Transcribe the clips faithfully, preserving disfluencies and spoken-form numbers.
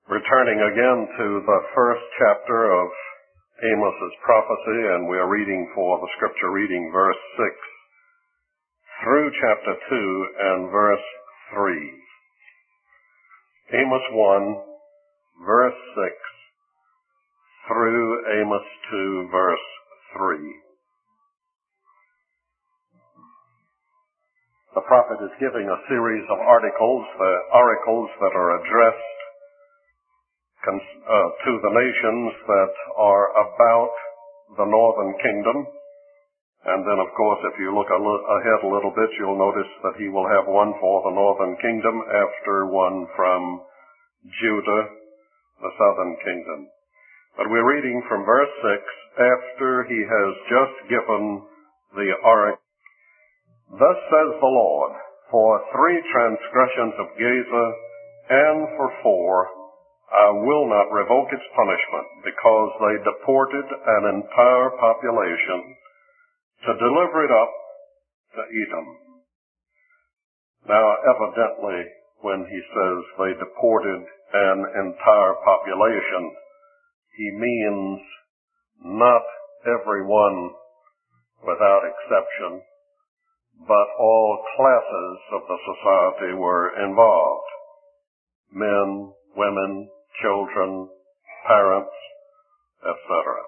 Returning again to the first chapter of Amos's prophecy, and we are reading for the scripture reading verse six through chapter two and verse three. Amos one, verse six through Amos two, verse three. The prophet is giving a series of articles, the oracles that are addressed Uh, to the nations that are about the northern kingdom. And then, of course, if you look a li- ahead a little bit, you'll notice that he will have one for the northern kingdom after one from Judah, the southern kingdom. But we're reading from verse six, after he has just given the oracle. Thus says the Lord, for three transgressions of Gaza, and for four, I will not revoke its punishment, because they deported an entire population to deliver it up to Edom. Now, evidently, when he says they deported an entire population, he means not everyone without exception, but all classes of the society were involved. Men, women, children, parents, et cetera.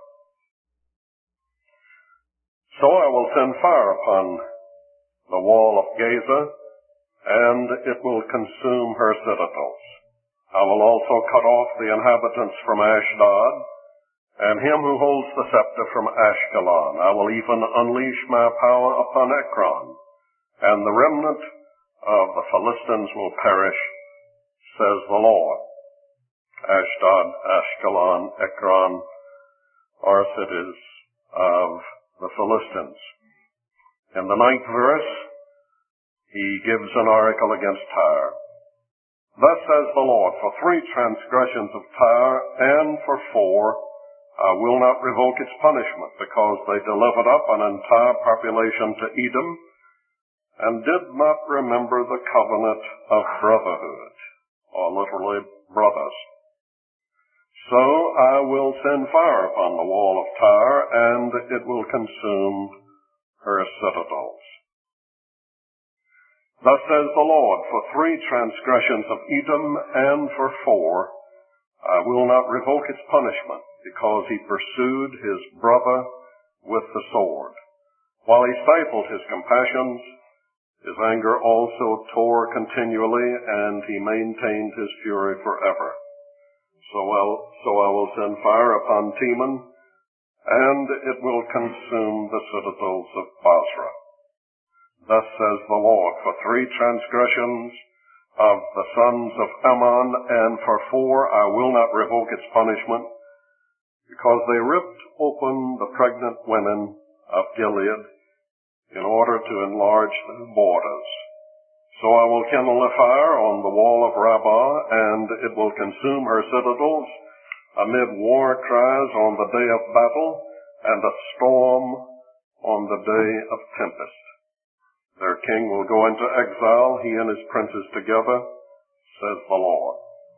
So I will send fire upon the wall of Gaza, and it will consume her citadels. I will also cut off the inhabitants from Ashdod, and him who holds the scepter from Ashkelon. I will even unleash my power upon Ekron, and the remnant of the Philistines will perish, says the Lord. Ashdod, Ashkelon, Ekron are cities of the Philistines. In the ninth verse, he gives an oracle against Tyre. Thus says the Lord, for three transgressions of Tyre, and for four, I will not revoke its punishment, because they delivered up an entire population to Edom, and did not remember the covenant of brotherhood, or literally brothers. So I will send fire upon the wall of Tyre, and it will consume her citadels. Thus says the Lord, for three transgressions of Edom, and for four, I will not revoke its punishment, because he pursued his brother with the sword. While he stifled his compassions, his anger also tore continually, and he maintained his fury forever. So, I'll, so I will send fire upon Teman, and it will consume the citadels of Basra. Thus says the Lord, for three transgressions of the sons of Ammon, and for four I will not revoke its punishment, because they ripped open the pregnant women of Gilead in order to enlarge their borders. So I will kindle a fire on the wall of Rabbah, and it will consume her citadels amid war cries on the day of battle, and a storm on the day of tempest. Their king will go into exile, he and his princes together, says the Lord.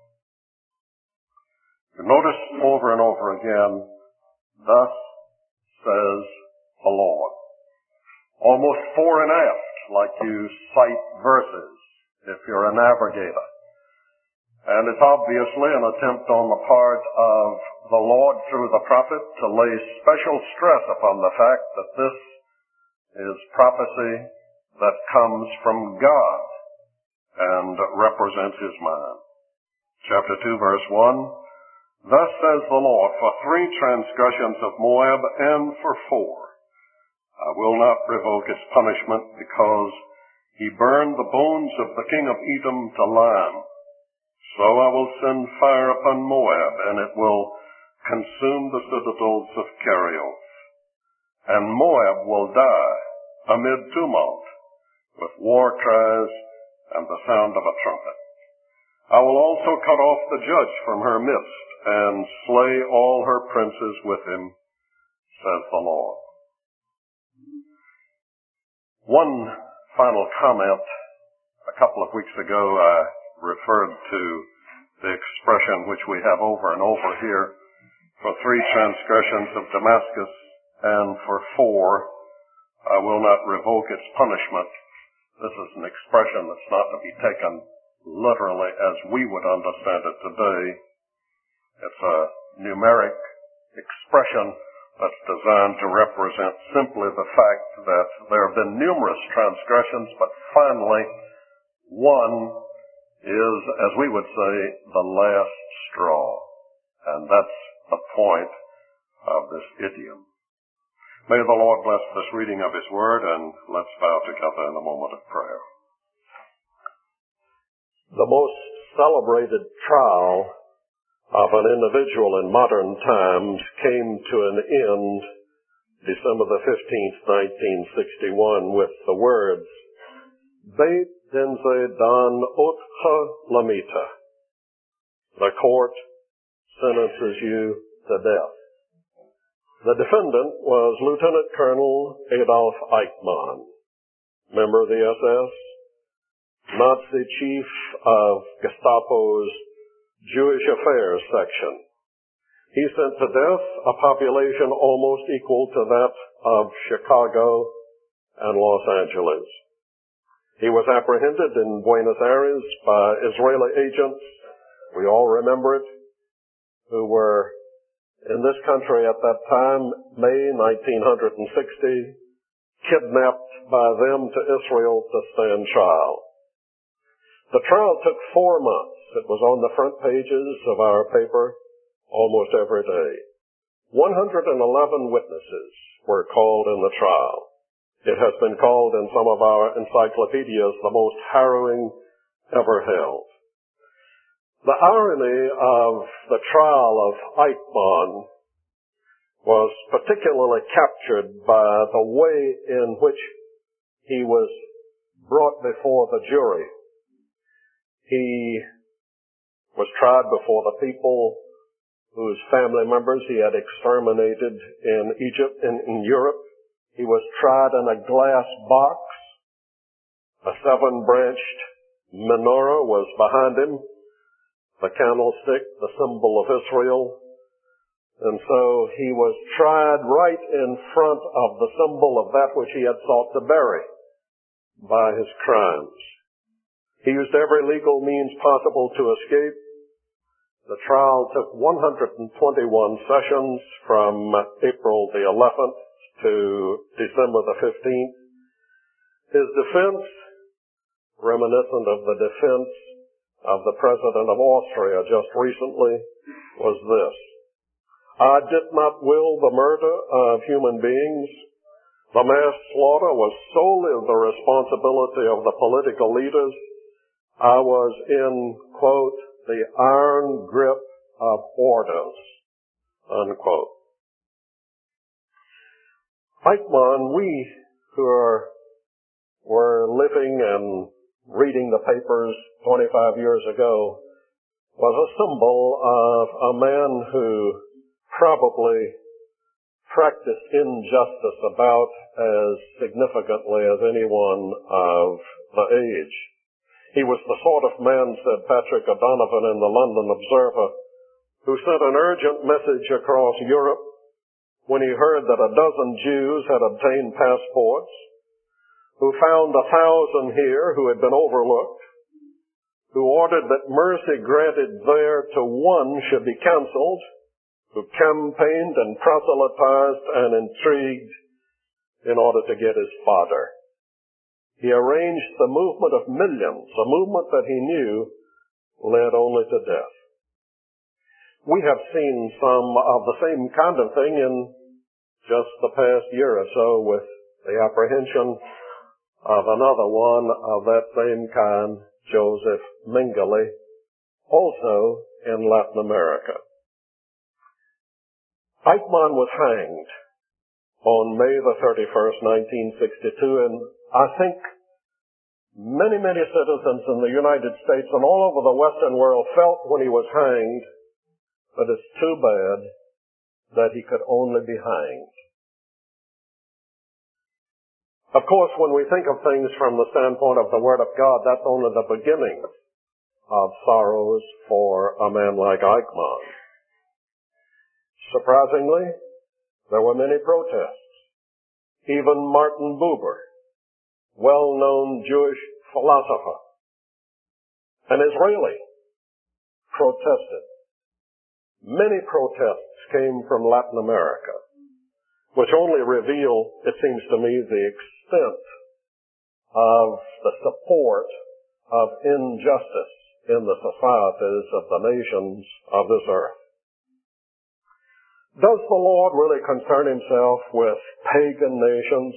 You notice over and over again, thus says the Lord. Almost fore and aft, like you cite verses if you're a navigator. And it's obviously an attempt on the part of the Lord through the prophet to lay special stress upon the fact that this is prophecy that comes from God and represents his mind. Chapter two, verse one, thus says the Lord, for three transgressions of Moab, and for four, I will not revoke its punishment, because he burned the bones of the king of Edom to lime. So I will send fire upon Moab, and it will consume the citadels of Kerioth. And Moab will die amid tumult, with war cries and the sound of a trumpet. I will also cut off the judge from her midst, and slay all her princes with him, says the Lord. One final comment. A couple of weeks ago, I referred to the expression which we have over and over here, for three transgressions of Damascus, and for four, I will not revoke its punishment. This is an expression that's not to be taken literally as we would understand it today. It's a numeric expression that's designed to represent simply the fact that there have been numerous transgressions, but finally one is, as we would say, the last straw. And that's the point of this idiom. May the Lord bless this reading of His Word, and let's bow together in a moment of prayer. The most celebrated trial of an individual in modern times came to an end December the fifteenth, nineteen sixty-one, with the words, Beit Dinze Dan Otcha Lamita. The court sentences you to death. The defendant was Lieutenant Colonel Adolf Eichmann, member of the S S, Nazi chief of Gestapo's Jewish Affairs section. He sent to death a population almost equal to that of Chicago and Los Angeles. He was apprehended in Buenos Aires by Israeli agents, we all remember it, who were in this country at that time, May nineteen sixty, kidnapped by them to Israel to stand trial. The trial took four months. It was on the front pages of our paper almost every day. one hundred eleven witnesses were called in the trial. It has been called in some of our encyclopedias the most harrowing ever held. The irony of the trial of Eichmann was particularly captured by the way in which he was brought before the jury. He was tried before the people whose family members he had exterminated in Egypt and in Europe. He was tried in a glass box. A seven-branched menorah was behind him, the candlestick, the symbol of Israel. And so he was tried right in front of the symbol of that which he had sought to bury by his crimes. He used every legal means possible to escape. The trial took one hundred twenty-one sessions from April the eleventh to December the fifteenth. His defense, reminiscent of the defense of the President of Austria just recently, was this. I did not will the murder of human beings. The mass slaughter was solely the responsibility of the political leaders. I was in, quote, the iron grip of orders, unquote. Eichmann, we who are, were living and reading the papers twenty-five years ago, was a symbol of a man who probably practiced injustice about as significantly as anyone of the age. He was the sort of man, said Patrick O'Donovan in the London Observer, who sent an urgent message across Europe when he heard that a dozen Jews had obtained passports, who found a thousand here who had been overlooked, who ordered that mercy granted there to one should be canceled, who campaigned and proselytized and intrigued in order to get his fodder. He arranged the movement of millions, a movement that he knew led only to death. We have seen some of the same kind of thing in just the past year or so with the apprehension of another one of that same kind, Joseph Mengele, also in Latin America. Eichmann was hanged on May the thirty-first, nineteen sixty-two, and I think many, many citizens in the United States and all over the Western world felt when he was hanged that it's too bad that he could only be hanged. Of course, when we think of things from the standpoint of the Word of God, that's only the beginning of sorrows for a man like Eichmann. Surprisingly, there were many protests. Even Martin Buber, well-known Jewish philosopher, an Israeli, protested. Many protests came from Latin America, which only reveal, it seems to me, the extent of the support of injustice in the societies of the nations of this earth. Does the Lord really concern himself with pagan nations?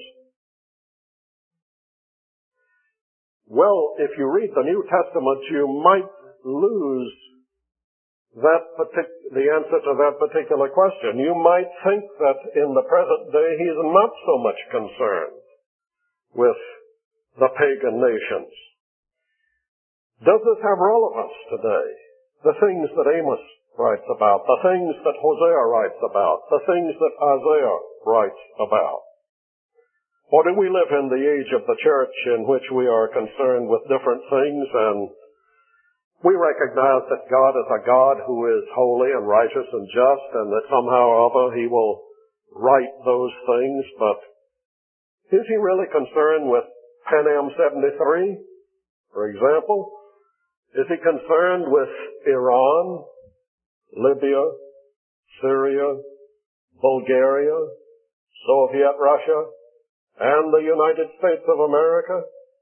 Well, if you read the New Testament, you might lose that partic- the answer to that particular question. You might think that in the present day he's not so much concerned with the pagan nations. Does this have relevance today? The things that Amos writes about, the things that Hosea writes about, the things that Isaiah writes about? Or do we live in the age of the church in which we are concerned with different things, and we recognize that God is a God who is holy and righteous and just, and that somehow or other he will right those things, but is he really concerned with Pan Am seventy-three, for example? Is he concerned with Iran, Libya, Syria, Bulgaria, Soviet Russia, and the United States of America?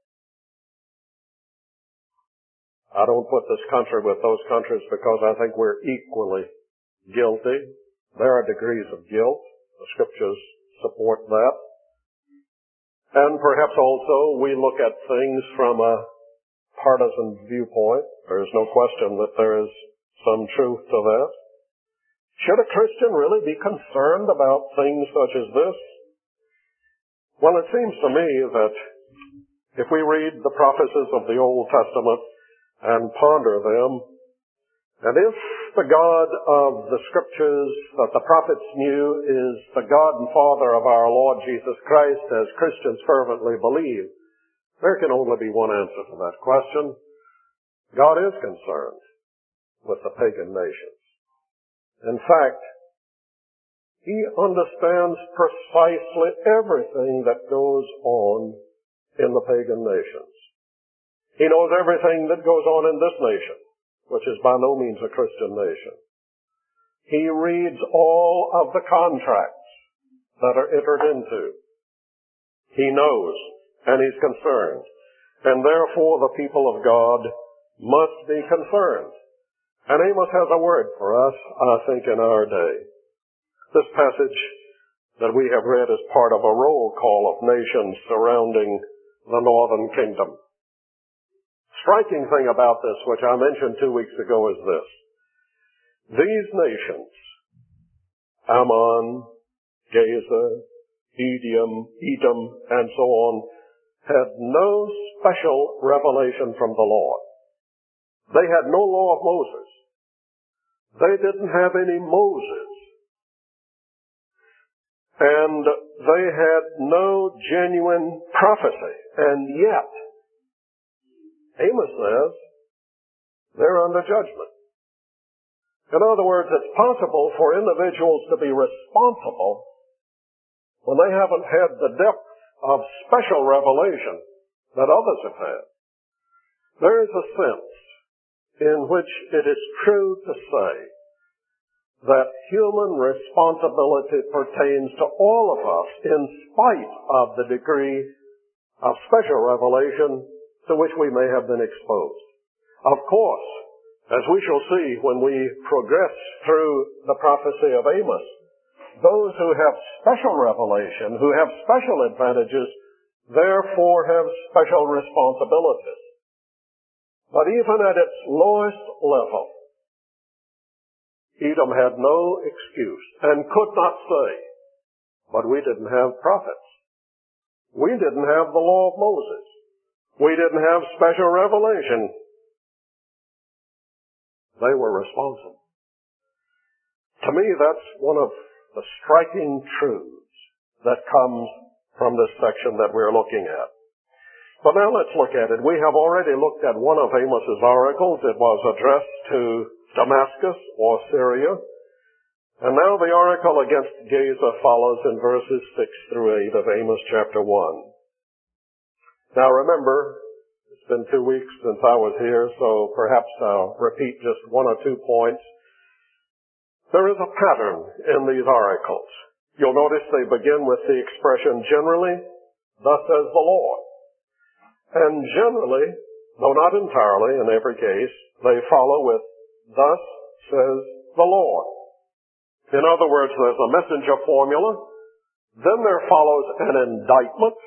I don't put this country with those countries because I think we're equally guilty. There are degrees of guilt. The scriptures support that. And perhaps also we look at things from a partisan viewpoint. There is no question that there is some truth to that. Should a Christian really be concerned about things such as this? Well, it seems to me that if we read the prophecies of the Old Testament and ponder them, and if the God of the Scriptures that the prophets knew is the God and Father of our Lord Jesus Christ, as Christians fervently believe, there can only be one answer to that question. God is concerned with the pagan nations. In fact, he understands precisely everything that goes on in the pagan nations. He knows everything that goes on in this nation, which is by no means a Christian nation. He reads all of the contracts that are entered into. He knows, and he's concerned. And therefore the people of God must be concerned. And Amos has a word for us, I think, in our day. This passage that we have read is part of a roll call of nations surrounding the northern kingdom. Striking thing about this, which I mentioned two weeks ago, is this. These nations, Ammon, Gaza, Edom, Edom, and so on, had no special revelation from the Lord. They had no law of Moses. They didn't have any Moses. And they had no genuine prophecy. And yet, Amos says, they're under judgment. In other words, it's possible for individuals to be responsible when they haven't had the depth of special revelation that others have had. There is a sense in which it is true to say that human responsibility pertains to all of us in spite of the degree of special revelation to which we may have been exposed. Of course, as we shall see when we progress through the prophecy of Amos, those who have special revelation, who have special advantages, therefore have special responsibilities. But even at its lowest level, Edom had no excuse and could not say, but we didn't have prophets. We didn't have the law of Moses. We didn't have special revelation. They were responsible. To me, that's one of the striking truths that comes from this section that we're looking at. But now let's look at it. We have already looked at one of Amos's oracles. It was addressed to Damascus or Syria. And now the oracle against Gaza follows in verses six through eight of Amos chapter one. Now remember, it's been two weeks since I was here, so perhaps I'll repeat just one or two points. There is a pattern in these oracles. You'll notice they begin with the expression generally, thus says the Lord. And generally, though not entirely in every case, they follow with, thus says the Lord. In other words, there's a messenger formula, then there follows an indictment,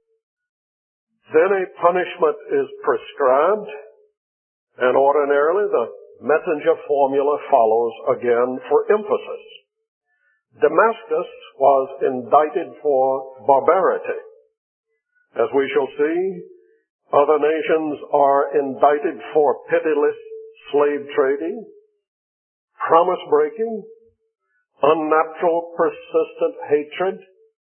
then a punishment is prescribed, and ordinarily the messenger formula follows again for emphasis. Damascus was indicted for barbarity. As we shall see, other nations are indicted for pitiless slave trading, promise breaking, unnatural persistent hatred,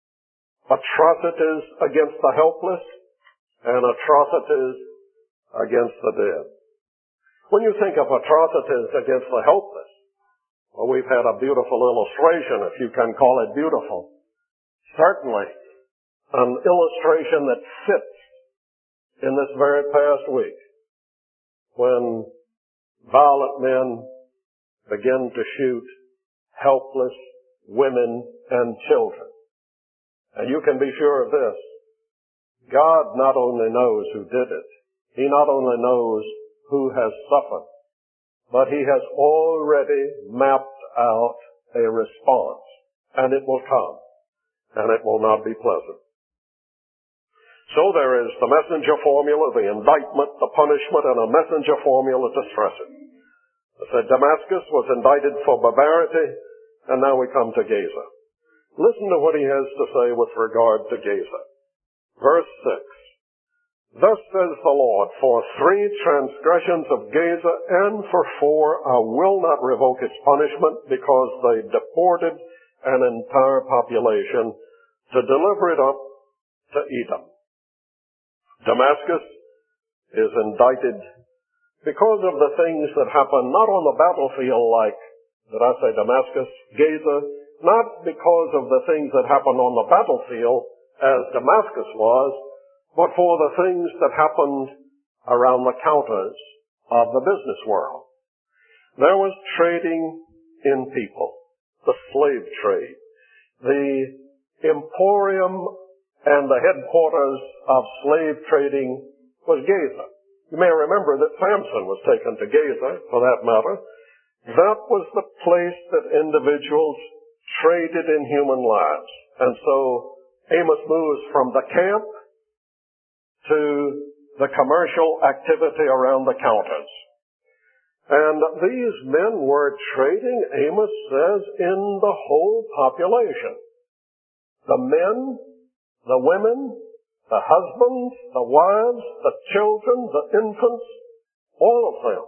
atrocities against the helpless, and atrocities against the dead. When you think of atrocities against the helpless, well, we've had a beautiful illustration, if you can call it beautiful. Certainly, an illustration that fits in this very past week, when violent men begin to shoot helpless women and children. And you can be sure of this. God not only knows who did it, He not only knows who has suffered, but He has already mapped out a response. And it will come. And it will not be pleasant. So there is the messenger formula, the indictment, the punishment, and a messenger formula to stress it. I said Damascus was indicted for barbarity, and now we come to Gaza. Listen to what he has to say with regard to Gaza. Verse six. Thus says the Lord, for three transgressions of Gaza and for four I will not revoke its punishment, because they deported an entire population to deliver it up to Edom. Damascus is indicted because of the things that happen not on the battlefield like, did I say Damascus, Gaza, not because of the things that happen on the battlefield as Damascus was, but for the things that happened around the counters of the business world. There was trading in people, the slave trade, the emporium and the headquarters of slave trading was Gaza. You may remember that Samson was taken to Gaza, for that matter. That was the place that individuals traded in human lives. And so Amos moves from the camp to the commercial activity around the counters. And these men were trading, Amos says, in the whole population. The men, the women, the husbands, the wives, the children, the infants, all of them.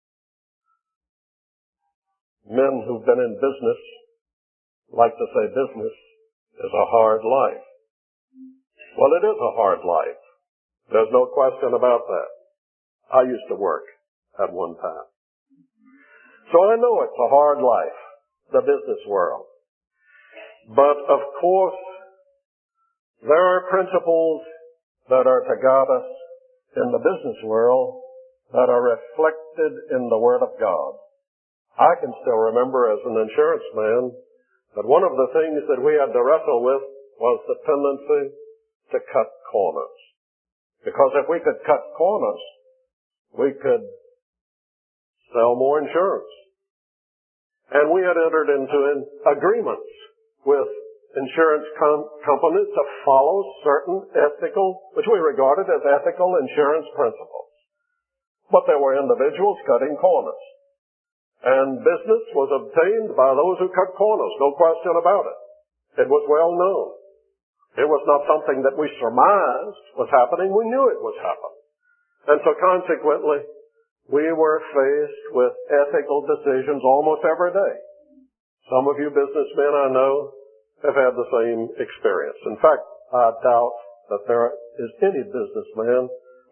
Men who've been in business like to say business is a hard life. Well, it is a hard life. There's no question about that. I used to work at one time. So I know it's a hard life, the business world. But of course, there are principles that are to guide us in the business world that are reflected in the Word of God. I can still remember as an insurance man that one of the things that we had to wrestle with was the tendency to cut corners. Because if we could cut corners, we could sell more insurance. And we had entered into agreements with insurance com- companies to follow certain ethical, which we regarded as ethical insurance principles. But there were individuals cutting corners. And business was obtained by those who cut corners, no question about it. It was well known. It was not something that we surmised was happening. We knew it was happening. And so consequently, we were faced with ethical decisions almost every day. Some of you businessmen I know have had the same experience. In fact, I doubt that there is any businessman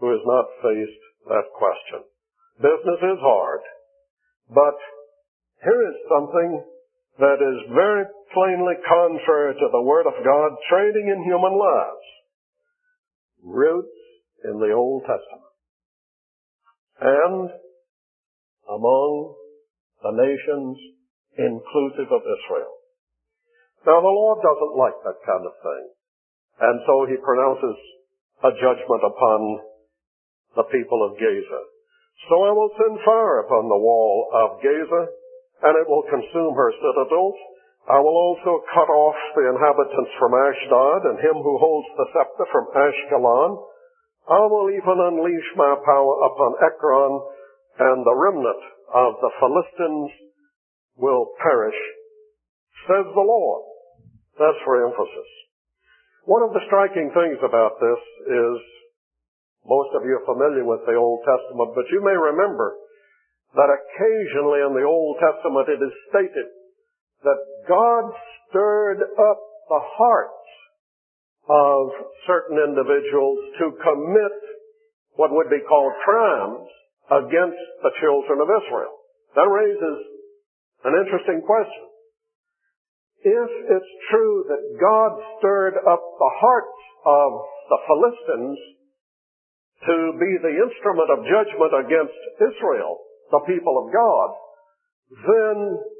who has not faced that question. Business is hard, but here is something that is very plainly contrary to the Word of God, trading in human lives. Roots in the Old Testament and among the nations inclusive of Israel. Now, the Lord doesn't like that kind of thing, and so He pronounces a judgment upon the people of Gaza. So I will send fire upon the wall of Gaza, and it will consume her citadels. I will also cut off the inhabitants from Ashdod, and him who holds the scepter from Ashkelon. I will even unleash my power upon Ekron, and the remnant of the Philistines will perish, says the Lord. That's for emphasis. One of the striking things about this is, most of you are familiar with the Old Testament, but you may remember that occasionally in the Old Testament it is stated that God stirred up the hearts of certain individuals to commit what would be called crimes against the children of Israel. That raises an interesting question. If it's true that God stirred up the hearts of the Philistines to be the instrument of judgment against Israel, the people of God, then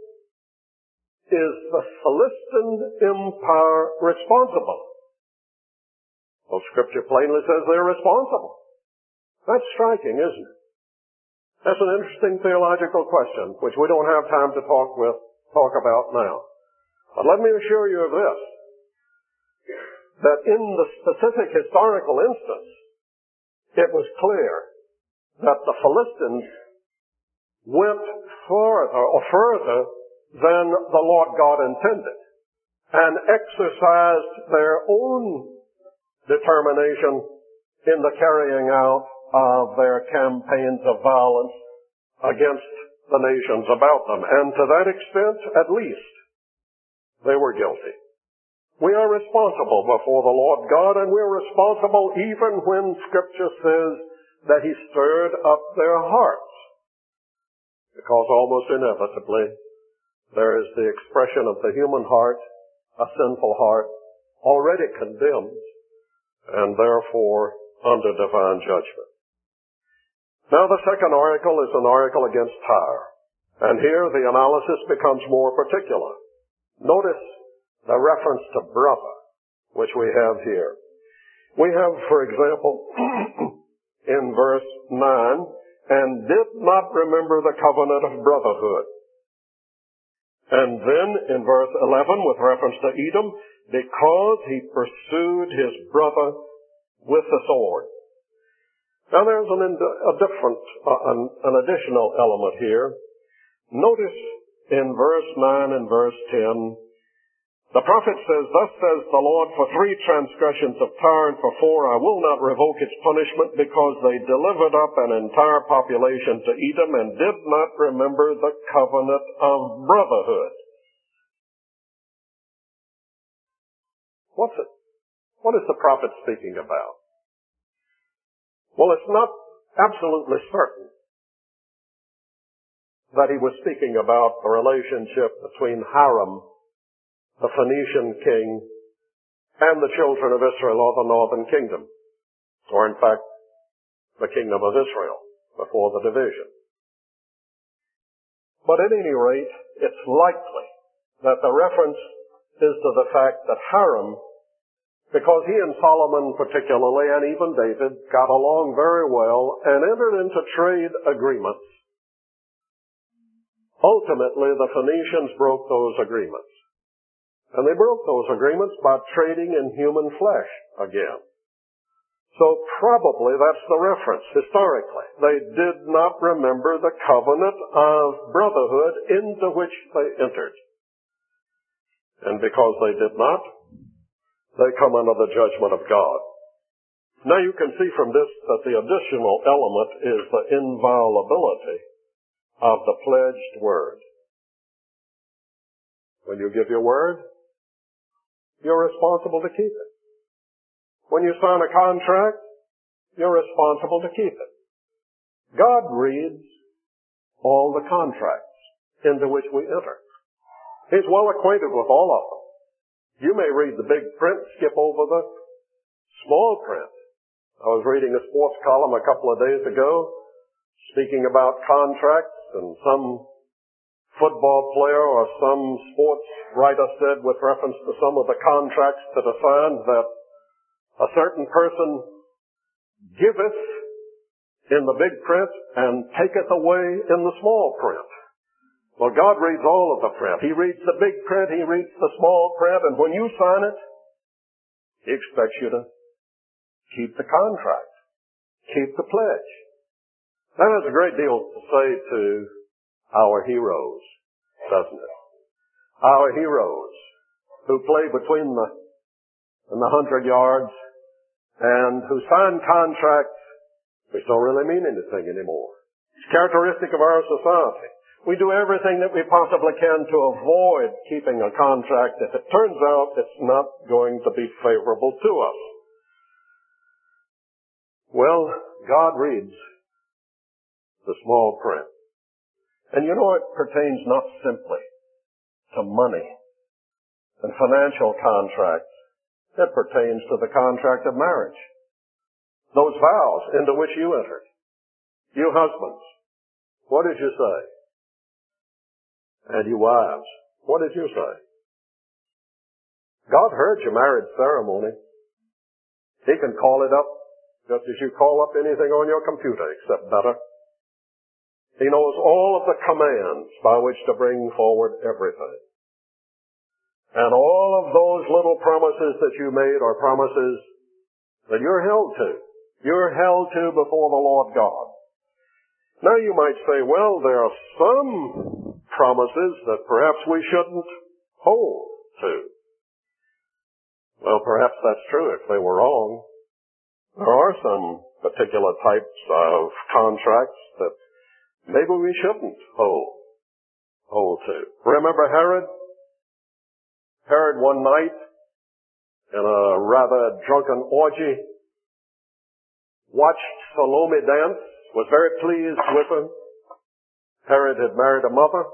is the Philistine empire responsible? Well, Scripture plainly says they're responsible. That's striking, isn't it? That's an interesting theological question, which we don't have time to talk with, talk about now. But let me assure you of this, that in the specific historical instance, it was clear that the Philistines went further or further than the Lord God intended and exercised their own determination in the carrying out of their campaigns of violence against the nations about them. And to that extent, at least, they were guilty. We are responsible before the Lord God, and we're responsible even when Scripture says that He stirred up their hearts. Because almost inevitably, there is the expression of the human heart, a sinful heart, already condemned, and therefore under divine judgment. Now the second article is an article against Tyre. And here the analysis becomes more particular. Notice the reference to brother, which we have here. We have, for example, in verse nine, and did not remember the covenant of brotherhood. And then in verse eleven, with reference to Edom, because he pursued his brother with the sword. Now there's an, a different, uh, an, an additional element here. Notice in verse nine and verse ten, the prophet says, thus says the Lord, for three transgressions of Tyre and for four I will not revoke its punishment, because they delivered up an entire population to Edom and did not remember the covenant of brotherhood. What's it? What is the prophet speaking about? Well, it's not absolutely certain that he was speaking about the relationship between Hiram, the Phoenician king, and the children of Israel, or the northern kingdom, or in fact, the kingdom of Israel, before the division. But at any rate, it's likely that the reference is to the fact that Hiram, because he and Solomon particularly, and even David, got along very well and entered into trade agreements. Ultimately, the Phoenicians broke those agreements. And they broke those agreements by trading in human flesh again. So probably that's the reference, historically. They did not remember the covenant of brotherhood into which they entered. And because they did not, they come under the judgment of God. Now you can see from this that the additional element is the inviolability of the pledged word. When you give your word, you're responsible to keep it. When you sign a contract, you're responsible to keep it. God reads all the contracts into which we enter. He's well acquainted with all of them. You may read the big print, skip over the small print. I was reading a sports column a couple of days ago, speaking about contracts, and some football player or some sports writer said with reference to some of the contracts that are signed that a certain person giveth in the big print and taketh away in the small print. Well, God reads all of the print. He reads the big print, He reads the small print, and when you sign it, He expects you to keep the contract, keep the pledge. That has a great deal to say to our heroes, doesn't it? Our heroes who play between the and the hundred yards and who sign contracts which don't really mean anything anymore. It's characteristic of our society. We do everything that we possibly can to avoid keeping a contract if it turns out it's not going to be favorable to us. Well, God reads the small print. And you know, it pertains not simply to money and financial contracts. It pertains to the contract of marriage. Those vows into which you entered. You husbands, what did you say? And you wives, what did you say? God heard your marriage ceremony. He can call it up just as you call up anything on your computer, except better. He knows all of the commands by which to bring forward everything. And all of those little promises that you made are promises that you're held to. You're held to before the Lord God. Now you might say, well, there are some promises that perhaps we shouldn't hold to. Well, perhaps that's true if they were wrong. There are some particular types of contracts that maybe we shouldn't hold, hold to. Remember Herod? Herod one night in a rather drunken orgy watched Salome dance, was very pleased with her. Herod had married a mother,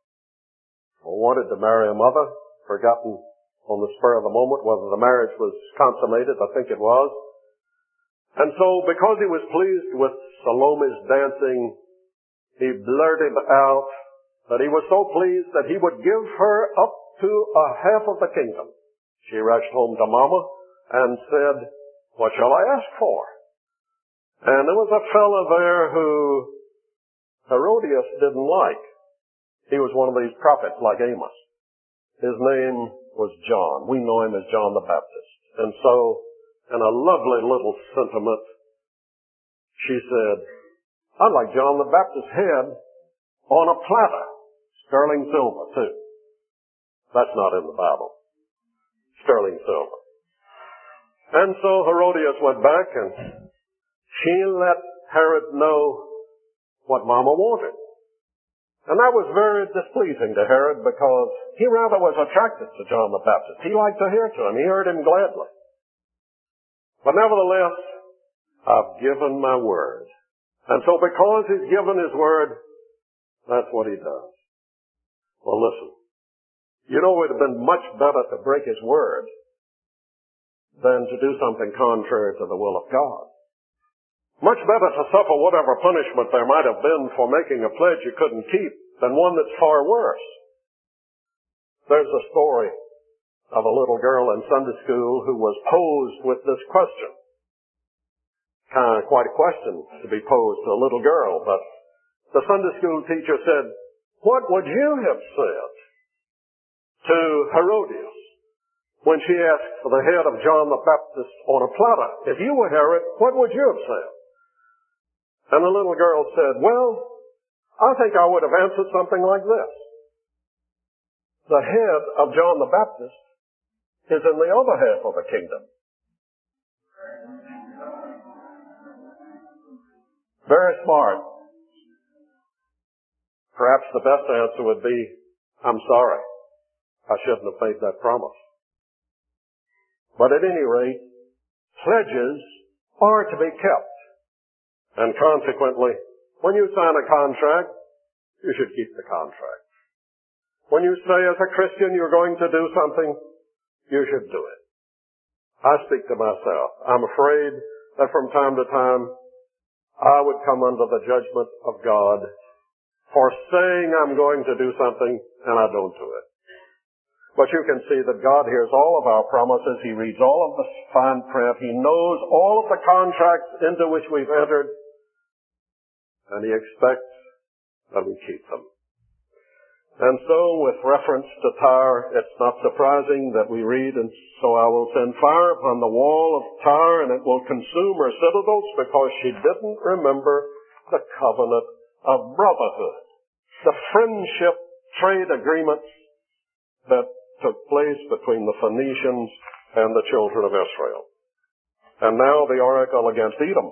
or wanted to marry a mother, forgotten on the spur of the moment whether the marriage was consummated, I think it was. And so, because he was pleased with Salome's dancing, he blurted out that he was so pleased that he would give her up to a half of the kingdom. She rushed home to Mama and said, what shall I ask for? And there was a fellow there who Herodias didn't like. He was one of these prophets like Amos. His name was John. We know him as John the Baptist. And so, in a lovely little sentiment, she said, I'd like John the Baptist's head on a platter, sterling silver too. That's not in the Bible. Sterling silver. And so Herodias went back and she let Herod know what Mama wanted. And that was very displeasing to Herod because he rather was attracted to John the Baptist. He liked to hear to him. He heard him gladly. But nevertheless, I've given my word. And so because he's given his word, that's what he does. Well, listen. You know, it would have been much better to break his word than to do something contrary to the will of God. Much better to suffer whatever punishment there might have been for making a pledge you couldn't keep than one that's far worse. There's a story of a little girl in Sunday school who was posed with this question. Kind of quite a question to be posed to a little girl, but the Sunday school teacher said, what would you have said to Herodias when she asked for the head of John the Baptist on a platter? If you were Herod, what would you have said? And the little girl said, well, I think I would have answered something like this. The head of John the Baptist is in the other half of the kingdom. Very smart. Perhaps the best answer would be, I'm sorry. I shouldn't have made that promise. But at any rate, pledges are to be kept. And consequently, when you sign a contract, you should keep the contract. When you say as a Christian you're going to do something, you should do it. I speak to myself. I'm afraid that from time to time I would come under the judgment of God for saying I'm going to do something and I don't do it. But you can see that God hears all of our promises. He reads all of the fine print. He knows all of the contracts into which we've entered. And He expects that we keep them. And so, with reference to Tyre, it's not surprising that we read, and so I will send fire upon the wall of Tyre, and it will consume her citadels, because she didn't remember the covenant of brotherhood, the friendship trade agreements that took place between the Phoenicians and the children of Israel. And now the oracle against Edom.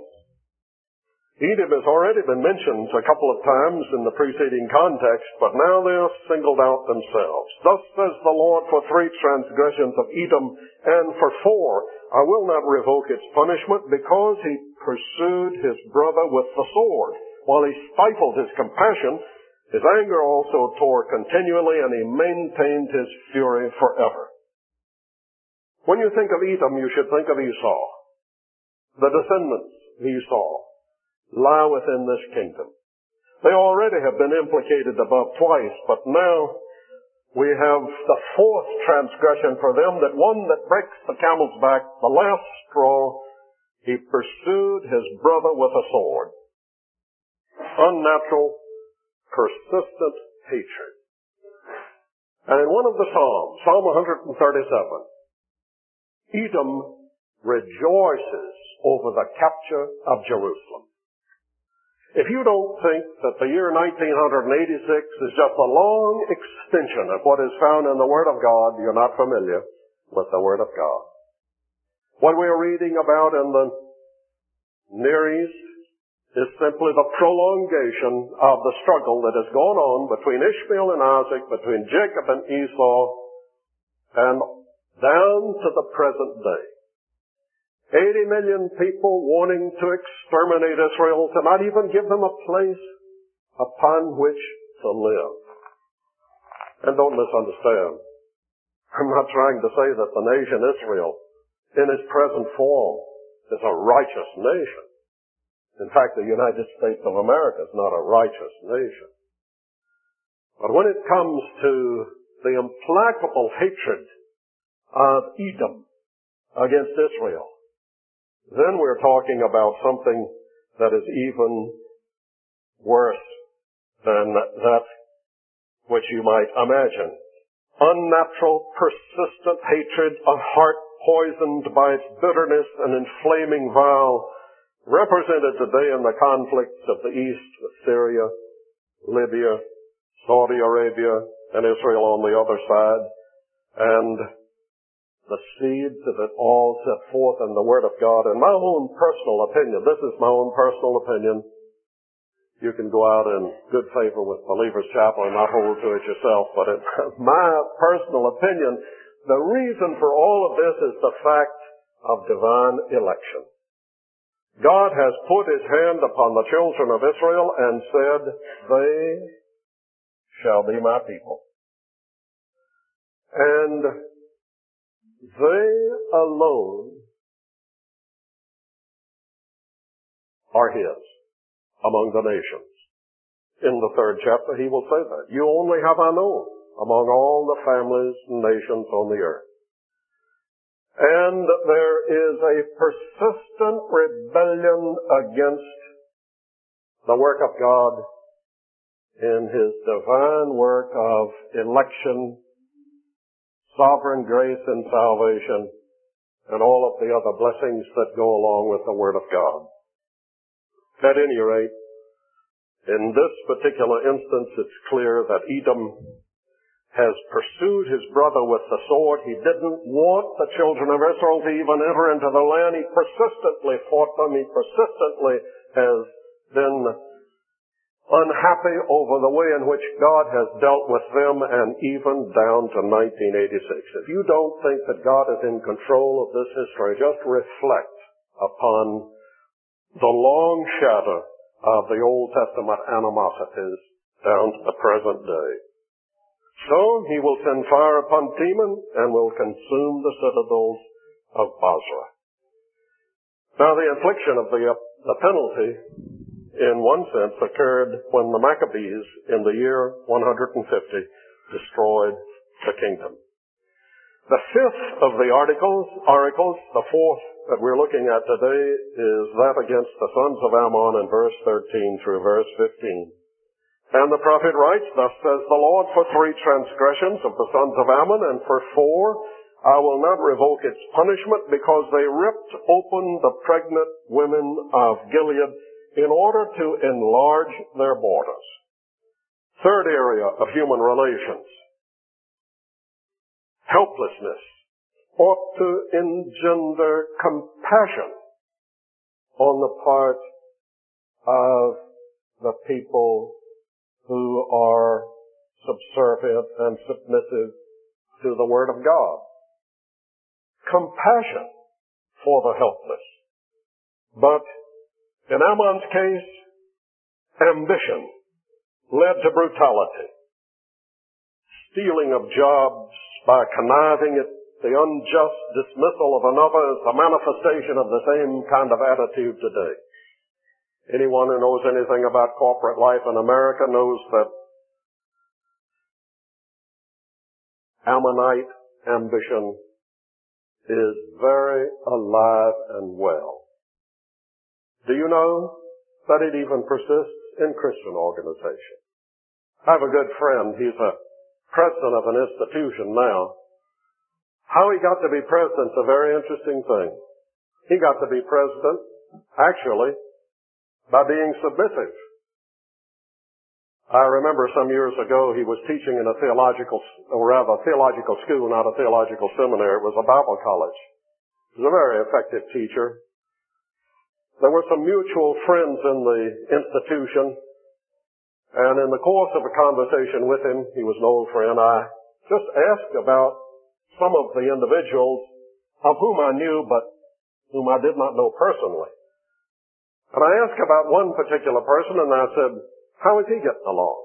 Edom has already been mentioned a couple of times in the preceding context, but now they are singled out themselves. Thus says the Lord, for three transgressions of Edom, and for four, I will not revoke its punishment, because he pursued his brother with the sword. While he stifled his compassion, his anger also tore continually, and he maintained his fury forever. When you think of Edom, you should think of Esau. The descendants of Esau lie within this kingdom. They already have been implicated above twice, but now we have the fourth transgression for them, that one that breaks the camel's back, the last straw. He pursued his brother with a sword. Unnatural, persistent hatred. And in one of the Psalms, Psalm one thirty-seven, Edom rejoices over the capture of Jerusalem. If you don't think that the year nineteen eighty-six is just a long extension of what is found in the Word of God, you're not familiar with the Word of God. What we are reading about in the Near East is simply the prolongation of the struggle that has gone on between Ishmael and Isaac, between Jacob and Esau, and down to the present day. eighty million people wanting to exterminate Israel, to not even give them a place upon which to live. And don't misunderstand. I'm not trying to say that the nation Israel, in its present form, is a righteous nation. In fact, the United States of America is not a righteous nation. But when it comes to the implacable hatred of Edom against Israel, then we're talking about something that is even worse than that which you might imagine. Unnatural, persistent hatred, a heart poisoned by its bitterness and inflaming vow, represented today in the conflicts of the East with Syria, Libya, Saudi Arabia, and Israel on the other side, and the seeds of it all set forth in the Word of God. In my own personal opinion, this is my own personal opinion. You can go out in good favor with Believers Chapel and not hold to it yourself, but in my personal opinion, the reason for all of this is the fact of divine election. God has put His hand upon the children of Israel and said, they shall be my people. And they alone are His among the nations. In the third chapter, He will say that. You only have I known among all the families and nations on the earth. And there is a persistent rebellion against the work of God in His divine work of election, sovereign grace and salvation, and all of the other blessings that go along with the Word of God. At any rate, in this particular instance, it's clear that Edom has pursued his brother with the sword. He didn't want the children of Israel to even enter into the land. He persistently fought them. He persistently has been unhappy over the way in which God has dealt with them, and even down to nineteen eighty-six. If you don't think that God is in control of this history, just reflect upon the long shadow of the Old Testament animosities down to the present day. So he will send fire upon Teman and will consume the citadels of Bozrah. Now the infliction of the, uh, the penalty, in one sense, occurred when the Maccabees, in the year one hundred fifty, destroyed the kingdom. The fifth of the articles, oracles, the fourth that we're looking at today, is that against the sons of Ammon in verse thirteen through verse fifteen. And the prophet writes, "Thus says the Lord, for three transgressions of the sons of Ammon, and for four, I will not revoke its punishment, because they ripped open the pregnant women of Gilead in order to enlarge their borders." Third area of human relations. Helplessness ought to engender compassion on the part of the people who are subservient and submissive to the Word of God. Compassion for the helpless. But in Ammon's case, ambition led to brutality. Stealing of jobs by conniving at the unjust dismissal of another is the manifestation of the same kind of attitude today. Anyone who knows anything about corporate life in America knows that Ammonite ambition is very alive and well. Do you know that it even persists in Christian organizations? I have a good friend. He's a president of an institution now. How he got to be president is a very interesting thing. He got to be president, actually, by being submissive. I remember some years ago he was teaching in a theological, or rather a theological school, not a theological seminary. It was a Bible college. He was a very effective teacher. There were some mutual friends in the institution, and in the course of a conversation with him, he was an old friend, I just asked about some of the individuals of whom I knew, but whom I did not know personally. And I asked about one particular person, and I said, "How is he getting along?"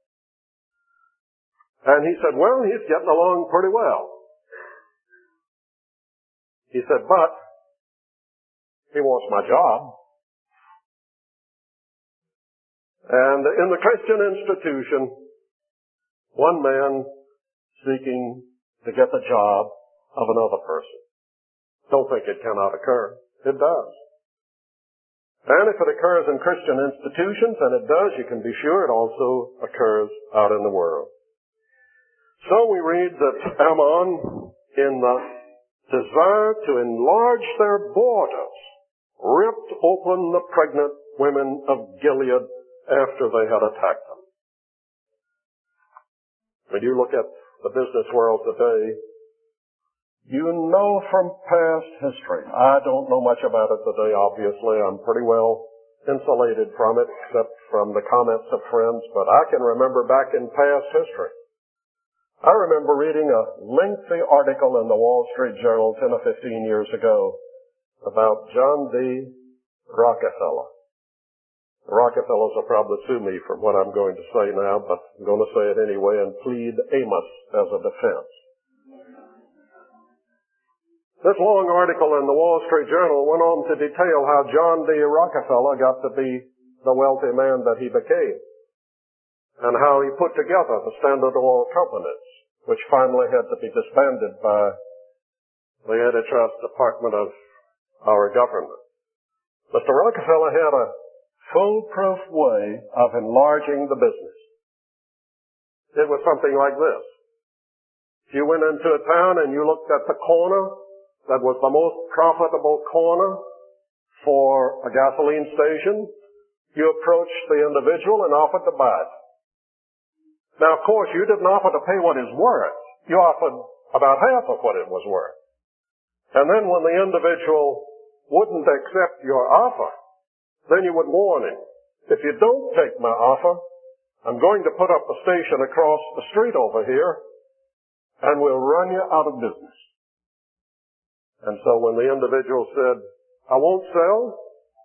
And he said, "Well, he's getting along pretty well." He said, "But he wants my job." And in the Christian institution, one man seeking to get the job of another person. Don't think it cannot occur. It does. And if it occurs in Christian institutions, and it does, you can be sure it also occurs out in the world. So we read that Ammon, in the desire to enlarge their borders, ripped open the pregnant women of Gilead after they had attacked them. When you look at the business world today, you know from past history. I don't know much about it today, obviously. I'm pretty well insulated from it, except from the comments of friends, but I can remember back in past history. I remember reading a lengthy article in the Wall Street Journal ten or fifteen years ago about John D. Rockefeller. The Rockefellers will probably sue me for what I'm going to say now, but I'm going to say it anyway and plead Amos as a defense. This long article in the Wall Street Journal went on to detail how John D. Rockefeller got to be the wealthy man that he became, and how he put together the Standard Oil companies, which finally had to be disbanded by the antitrust department of our government. Mister Rockefeller had a foolproof way of enlarging the business. It was something like this. If you went into a town and you looked at the corner that was the most profitable corner for a gasoline station, you approached the individual and offered to buy it. Now, of course, you didn't offer to pay what it's worth. You offered about half of what it was worth. And then when the individual wouldn't accept your offer, then you would warn him, "If you don't take my offer, I'm going to put up a station across the street over here, and we'll run you out of business." And so when the individual said, "I won't sell,"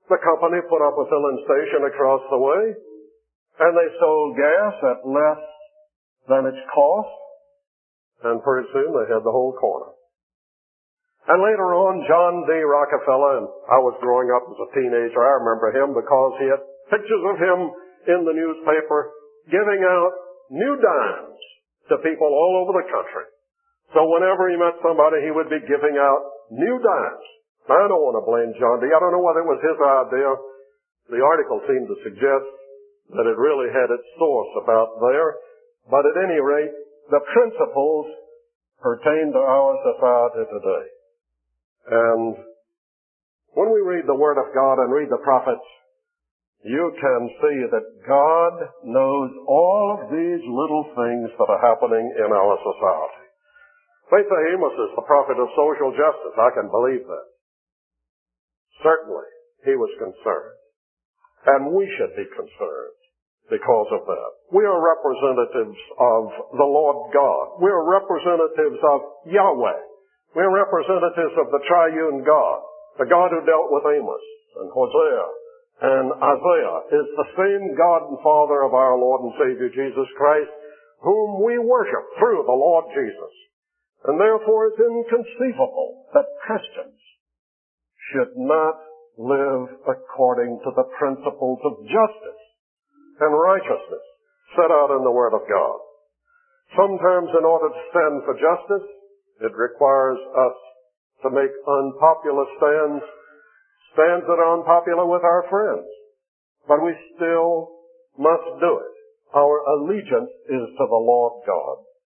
The company put up a filling station across the way, and they sold gas at less than its cost, and pretty soon they had the whole corner. And later on, John D. Rockefeller, and I was growing up as a teenager, I remember him because he had pictures of him in the newspaper giving out new dimes to people all over the country. So whenever he met somebody, he would be giving out new dimes. I don't want to blame John D. I don't know whether it was his idea. The article seemed to suggest that it really had its source about there. But at any rate, the principles pertain to our society today. And when we read the Word of God and read the prophets, you can see that God knows all of these little things that are happening in our society. They say Amos is the prophet of social justice. I can believe that. Certainly, he was concerned. And we should be concerned because of that. We are representatives of the Lord God. We are representatives of Yahweh. We are representatives of the triune God. The God who dealt with Amos and Hosea and Isaiah is the same God and Father of our Lord and Savior Jesus Christ, whom we worship through the Lord Jesus. And therefore it's inconceivable that Christians should not live according to the principles of justice and righteousness set out in the Word of God. Sometimes in order to stand for justice, it requires us to make unpopular stands, stands that are unpopular with our friends. But we still must do it. Our allegiance is to the Lord God.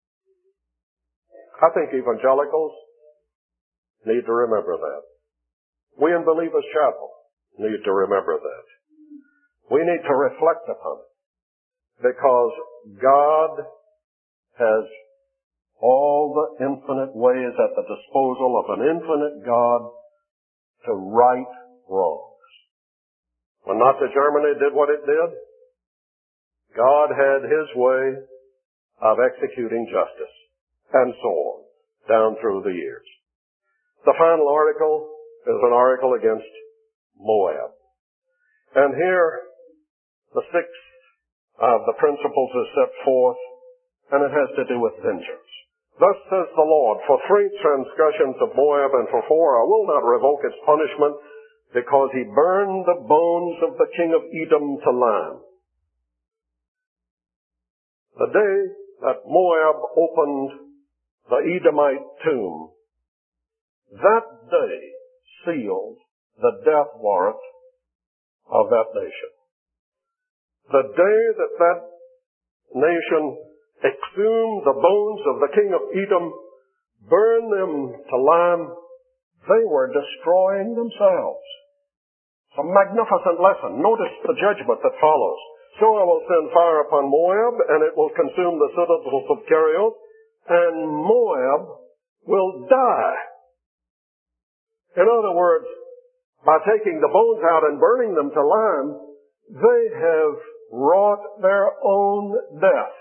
I think evangelicals need to remember that. We in Believers Chapel need to remember that. We need to reflect upon it, because God has all the infinite ways at the disposal of an infinite God to right wrongs. When Nazi Germany did what it did, God had his way of executing justice, and so on, down through the years. The final article is an article against Moab. And here, the sixth of the principles is set forth, and it has to do with vengeance. Thus says the Lord, for three transgressions of Moab and for four I will not revoke its punishment, because he burned the bones of the king of Edom to lime. The day that Moab opened the Edomite tomb, that day sealed the death warrant of that nation. The day that that nation exhumed the bones of the king of Edom, burned them to lime, they were destroying themselves. It's a magnificent lesson. Notice the judgment that follows. So I will send fire upon Moab, and it will consume the citadels of Kerioth, and Moab will die. In other words, by taking the bones out and burning them to lime, they have wrought their own death.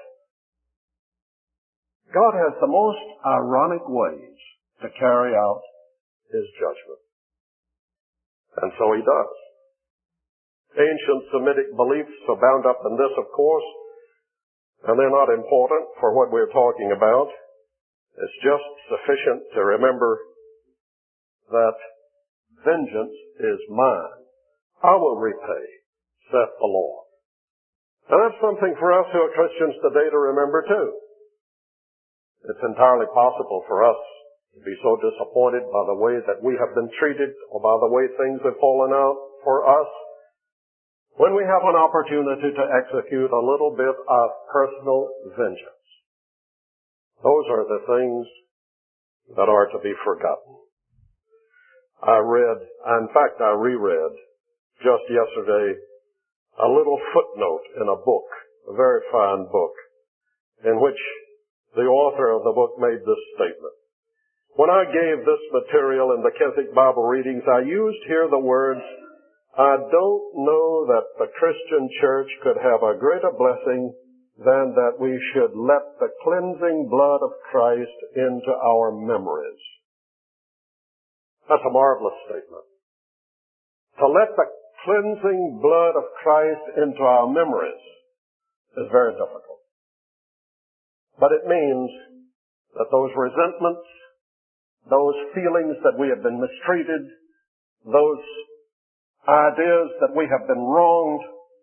God has the most ironic ways to carry out his judgment. And so he does. Ancient Semitic beliefs are bound up in this, of course, and they're not important for what we're talking about. It's just sufficient to remember that vengeance is mine. I will repay, saith the Lord. And that's something for us who are Christians today to remember too. It's entirely possible for us to be so disappointed by the way that we have been treated or by the way things have fallen out for us when we have an opportunity to execute a little bit of personal vengeance. Those are the things that are to be forgotten. I read, in fact I reread just yesterday a little footnote in a book, a very fine book, in which the author of the book made this statement. When I gave this material in the Keswick Bible readings, I used here the words, I don't know that the Christian church could have a greater blessing than that we should let the cleansing blood of Christ into our memories. That's a marvelous statement. To let the cleansing blood of Christ into our memories is very difficult. But it means that those resentments, those feelings that we have been mistreated, those ideas that we have been wronged,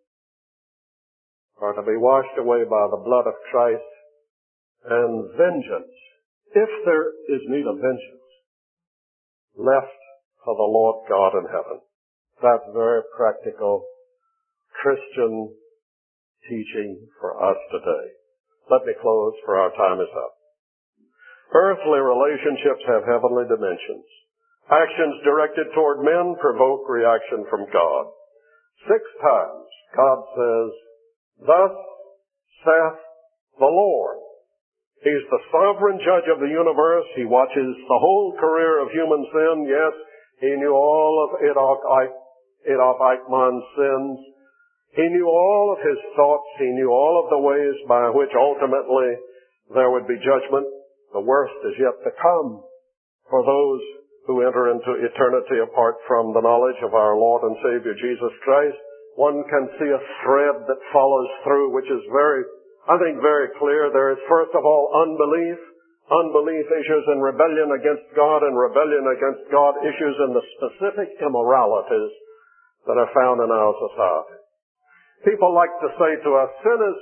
are to be washed away by the blood of Christ, and vengeance, if there is need of vengeance, left for the Lord God in heaven. That's very practical Christian teaching for us today. Let me close, for our time is up. Earthly relationships have heavenly dimensions. Actions directed toward men provoke reaction from God. Six times God says, "Thus saith the Lord." He's the sovereign judge of the universe. He watches the whole career of human sin. Yes, he knew all of Adolf Eichmann's sins. He knew all of his thoughts. He knew all of the ways by which ultimately there would be judgment. The worst is yet to come for those who enter into eternity apart from the knowledge of our Lord and Savior Jesus Christ. One can see a thread that follows through, which is very, I think, very clear. There is, first of all, unbelief. Unbelief issues in rebellion against God, and rebellion against God issues in the specific immoralities that are found in our society. People like to say to us, sin is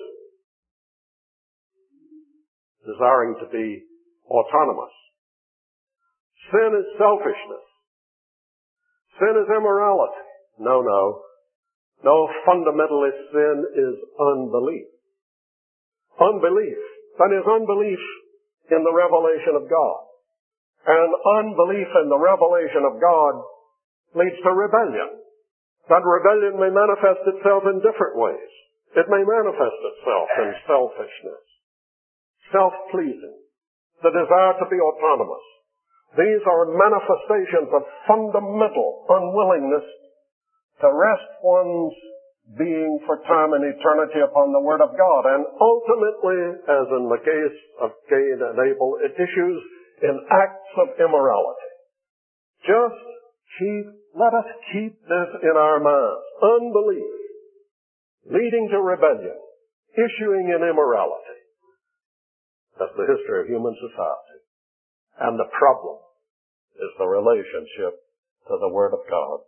desiring to be autonomous. Sin is selfishness. Sin is immorality. No, no. No, fundamentalist sin is unbelief. Unbelief. That is unbelief in the revelation of God. And unbelief in the revelation of God leads to rebellion. That rebellion may manifest itself in different ways. It may manifest itself in selfishness, self-pleasing, the desire to be autonomous. These are manifestations of fundamental unwillingness to rest one's being for time and eternity upon the Word of God. And ultimately, as in the case of Cain and Abel, it issues in acts of immorality. Just keep, let us keep this in our minds. Unbelief, leading to rebellion, issuing in immorality. That's the history of human society. And the problem is the relationship to the Word of God.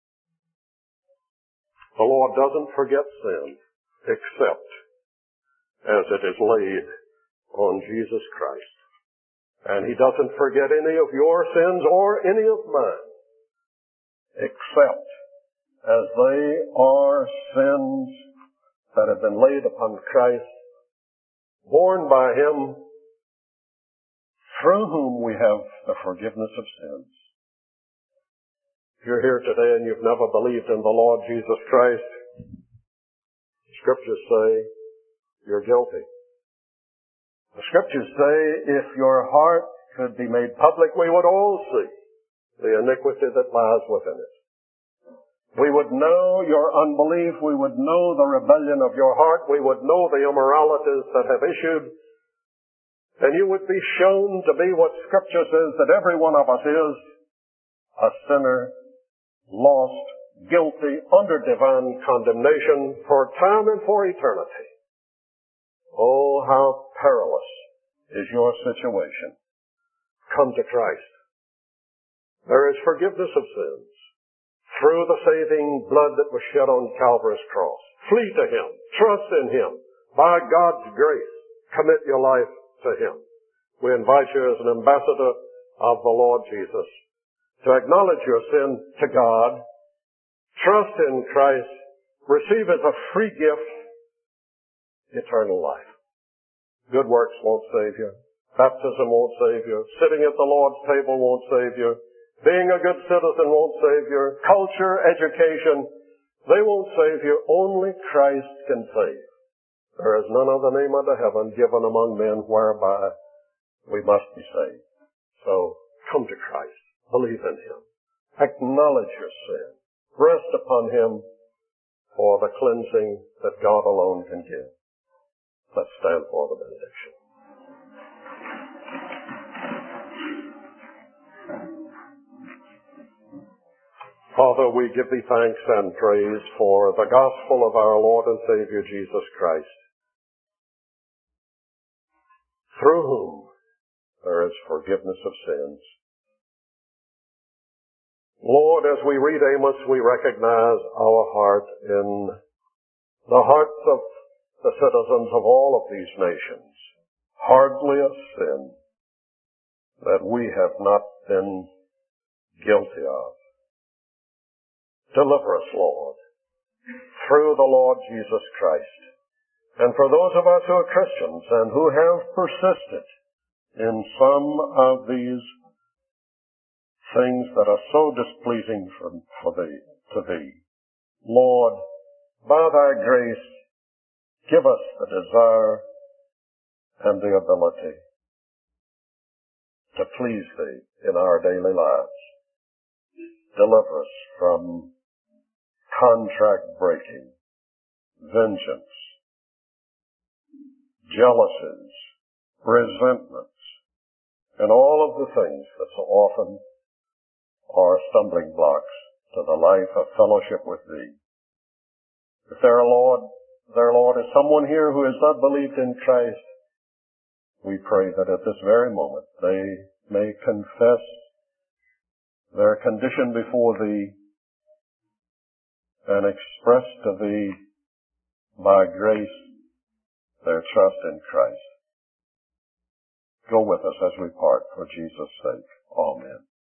The Lord doesn't forget sin, except as it is laid on Jesus Christ. And He doesn't forget any of your sins or any of mine, except as they are sins that have been laid upon Christ, borne by Him, through whom we have the forgiveness of sins. If you're here today and you've never believed in the Lord Jesus Christ, the Scriptures say you're guilty. The Scriptures say if your heart could be made public, we would all see the iniquity that lies within it. We would know your unbelief. We would know the rebellion of your heart. We would know the immoralities that have issued. And you would be shown to be what Scripture says that every one of us is, a sinner, lost, guilty, under divine condemnation for time and for eternity. Oh, how perilous is your situation. Come to Christ. There is forgiveness of sins through the saving blood that was shed on Calvary's cross. Flee to Him. Trust in Him. By God's grace, commit your life to Him. We invite you as an ambassador of the Lord Jesus to acknowledge your sin to God, trust in Christ, receive as a free gift eternal life. Good works won't save you. Baptism won't save you. Sitting at the Lord's table won't save you. Being a good citizen won't save you. Culture, education, they won't save you. Only Christ can save. There is none other name under heaven given among men whereby we must be saved. So come to Christ. Believe in Him. Acknowledge your sin. Rest upon Him for the cleansing that God alone can give. Let's stand for the benediction. Father, we give thee thanks and praise for the gospel of our Lord and Savior Jesus Christ, through whom there is forgiveness of sins. Lord, as we read Amos, we recognize our heart in the hearts of the citizens of all of these nations. Hardly a sin that we have not been guilty of. Deliver us, Lord, through the Lord Jesus Christ. And for those of us who are Christians and who have persisted in some of these things that are so displeasing for, for thee, to thee, Lord, by thy grace, give us the desire and the ability to please thee in our daily lives. Deliver us from contract breaking, vengeance, jealousies, resentments, and all of the things that so often are stumbling blocks to the life of fellowship with thee. If there, Lord, there, Lord, is someone here who has not believed in Christ, we pray that at this very moment they may confess their condition before thee and express to thee by grace their trust in Christ. Go with us as we part for Jesus' sake. Amen.